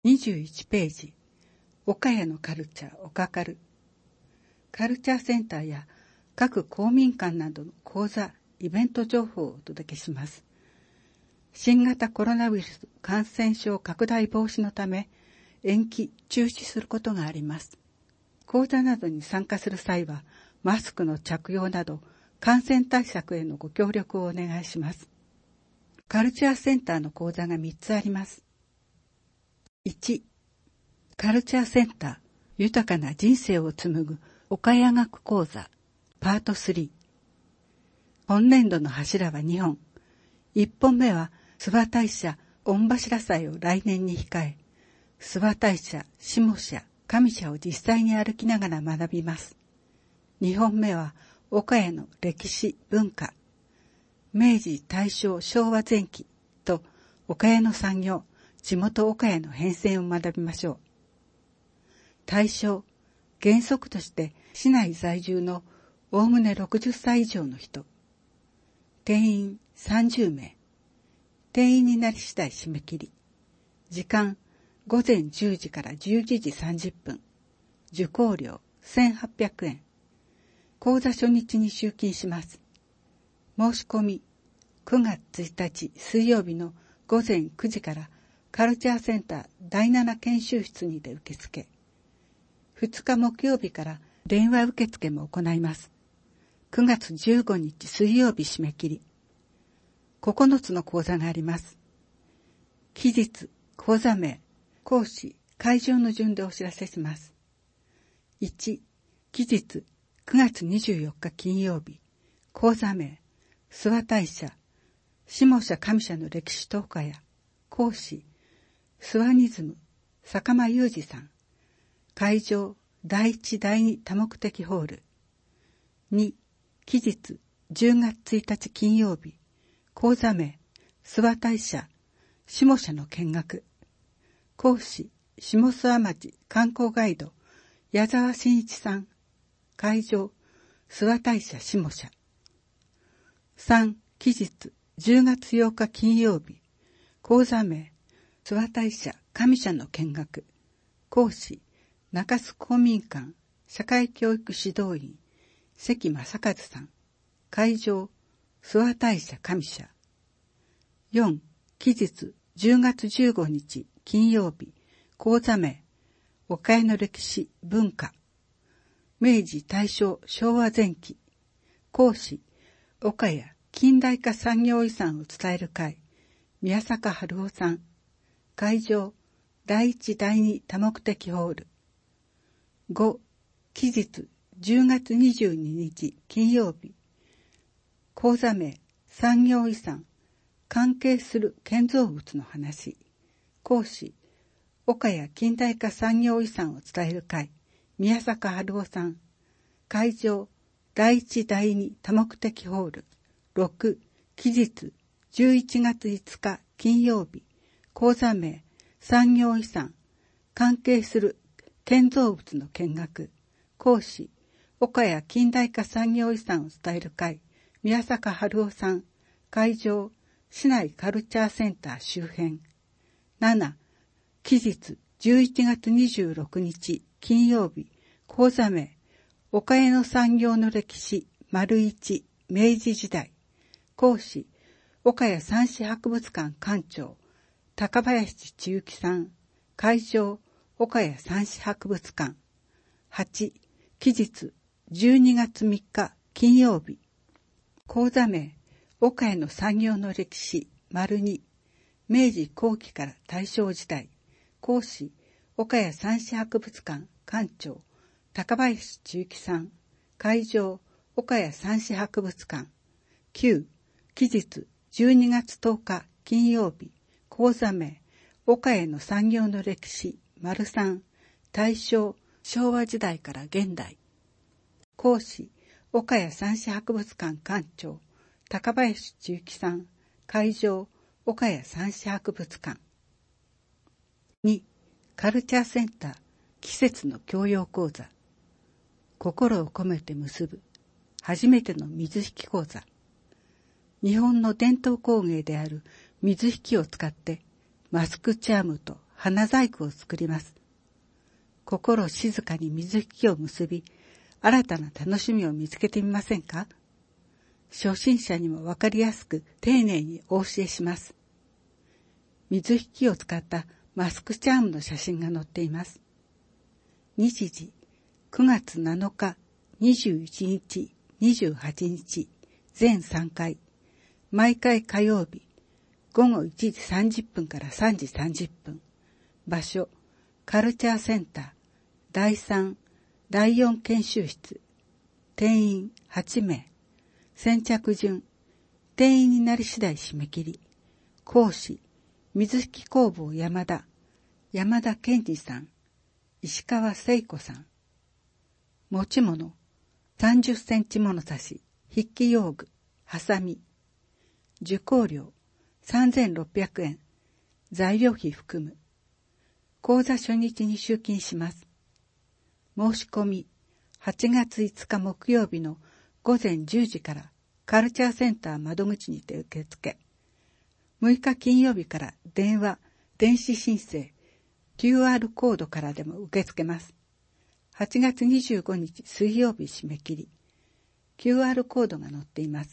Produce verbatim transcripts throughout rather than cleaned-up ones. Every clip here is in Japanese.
にじゅういちページ、岡谷のカルチャー岡カル。カルチャーセンターや各公民館などの講座、イベント情報をお届けします。新型コロナウイルス感染症拡大防止のため、延期、中止することがあります。講座などに参加する際は、マスクの着用など、感染対策へのご協力をお願いします。カルチャーセンターの講座がみっつあります。いち、カルチャーセンター、豊かな人生を紡ぐ岡谷学講座、パートスリー。本年度の柱はにほん。いっぽんめは、諏訪大社御柱祭を来年に控え、諏訪大社、下社、上社を実際に歩きながら学びます。にほんめは、岡谷の歴史、文化、明治、大正、昭和前期と岡谷の産業、地元岡谷の変遷を学びましょう。対象、原則として市内在住のおおむねろくじゅっさい以上の人。定員さんじゅうめい。定員になり次第締め切り。時間、ごぜんじゅうじからじゅういちじさんじゅっぷん。受講料せんはっぴゃくえん。講座初日に集金します。申し込み、くがつついたち水曜日のごぜんくじからカルチャーセンターだいなな研修室にて受付。ふつか木曜日から電話受付も行います。くがつじゅうごにち水曜日締め切り。ここのつの講座があります。期日、講座名、講師、会場の順でお知らせします。いち、期日、くがつにじゅうよっか金曜日、講座名、諏訪大社、下社上社の歴史と岡谷、講師、スワニズム、坂間裕二さん。会場、だいいちだいに多目的ホール。に、期日、じゅうがつついたち金曜日。講座名、諏訪大社、下社の見学。講師、下諏訪町観光ガイド、矢沢真一さん。会場、諏訪大社下社。さん、期日、じゅうがつようか金曜日。講座名、諏訪大社上社の見学。講師、中洲公民館社会教育指導員、関正和さん。会場、諏訪大社上社。よん、期日、じゅうがつじゅうごにち金曜日。講座名、岡谷の歴史、文化。明治、大正、昭和前期。講師、岡谷近代化産業遺産を伝える会、宮坂春夫さん。会場、だいいちだいに多目的ホール。ご、期日、じゅうがつにじゅうににち金曜日。講座名、産業遺産、関係する建造物の話。講師、岡谷近代化産業遺産を伝える会、宮坂春夫さん。会場、だいいちだいに多目的ホール。ろく、期日、じゅういちがついつか金曜日。講座名、産業遺産、関係する建造物の見学。講師、岡谷近代化産業遺産を伝える会、宮坂春夫さん。会場、市内カルチャーセンター周辺。なな、期日、じゅういちがつにじゅうろくにち金曜日。講座名、岡谷の産業の歴史、丸一、明治時代。講師、岡谷三市博物館館長、高林千幸さん。会場、岡谷三市博物館。はち、期日、じゅうにがつみっか金曜日。講座名、岡谷の産業の歴史、丸に、明治後期から大正時代。講師、岡谷三市博物館館長、高林千幸さん。会場、岡谷三市博物館。きゅう、期日、じゅうにがつとおか金曜日。講座名、岡谷の産業の歴史、丸さん。大正、昭和時代から現代。講師、岡谷三市博物館館長、高林千幸さん。会場、岡谷三市博物館。に、カルチャーセンター、季節の教養講座。心を込めて結ぶ、初めての水引講座。日本の伝統工芸である水引を使って、マスクチャームと花細工を作ります。心静かに水引きを結び、新たな楽しみを見つけてみませんか？初心者にもわかりやすく丁寧にお教えします。水引きを使ったマスクチャームの写真が載っています。日時、くがつなのか、にじゅういちにち、にじゅうはちにち、全さんかい、毎回火曜日、ごごいちじさんじゅっぷんからさんじさんじゅっぷん。場所、カルチャーセンター、だいさん、だいよん研修室。定員はちめい。先着順。定員になり次第締め切り。講師、水引工房山田、山田健二さん、石川聖子さん。持ち物、さんじゅっセンチ物差し、筆記用具、ハサミ。受講料、さんぜんろっぴゃくえん。材料費含む。講座初日に集金します。申し込み、はちがついつか木曜日のごぜんじゅうじからカルチャーセンター窓口にて受付。むいか金曜日から電話、電子申請、キューアール コードからでも受け付けます。はちがつにじゅうごにち水曜日締め切り。キューアール コードが載っています。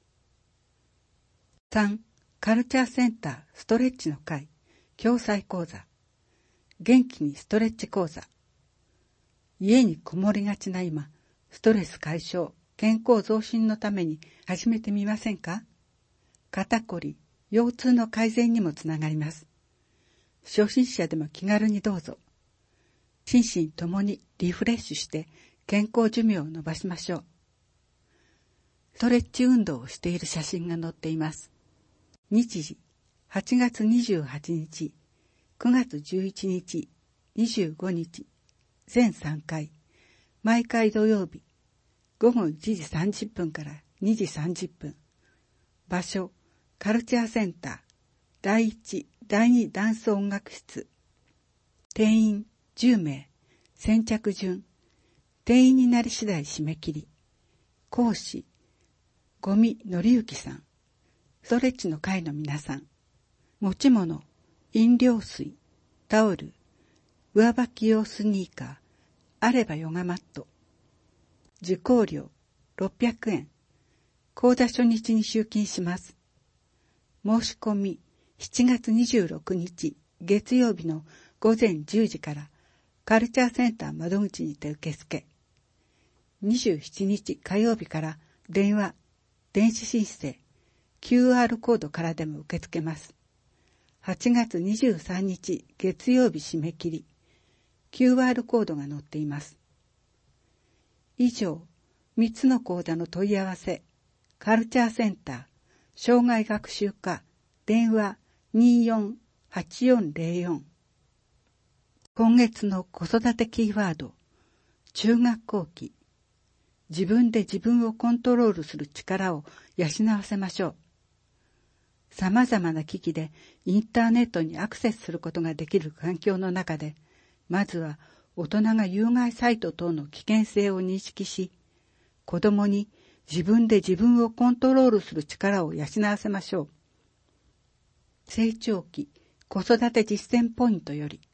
さん. カルチャーセンターストレッチの会共催講座。元気にストレッチ講座。家にこもりがちな今、ストレス解消、健康増進のために始めてみませんか？肩こり、腰痛の改善にもつながります。初心者でも気軽にどうぞ。心身ともにリフレッシュして健康寿命を伸ばしましょう。ストレッチ運動をしている写真が載っています。日時、はちがつにじゅうはちにち、くがつじゅういちにち、にじゅうごにち、全さんかい、毎回土曜日、ごごいちじさんじゅっぷんからにじさんじゅっぷん。場所、カルチャーセンター、だいいち、だいにダンス音楽室。定員じゅうめい、先着順。定員になり次第締め切り。講師、五味則之さん。ストレッチの会の皆さん。持ち物、飲料水、タオル、上履き用スニーカー、あればヨガマット。受講料ろっぴゃくえん。講座初日に集金します。申し込みしちがつにじゅうろくにち月曜日のごぜんじゅうじからカルチャーセンター窓口にて受付。にじゅうしちにち火曜日から電話、電子申請、キューアール コードからでも受け付けます。はちがつにじゅうさんにち月曜日締め切り。キューアール コードが載っています。以上、みっつの講座の問い合わせ、カルチャーセンター、障害学習課、電話 にーよんはちよんぜろよん。今月の子育てキーワード、中学後期。自分で自分をコントロールする力を養わせましょう。様々な機器でインターネットにアクセスすることができる環境の中で、まずは大人が有害サイト等の危険性を認識し、子供に自分で自分をコントロールする力を養わせましょう。成長期子育て実践ポイントより、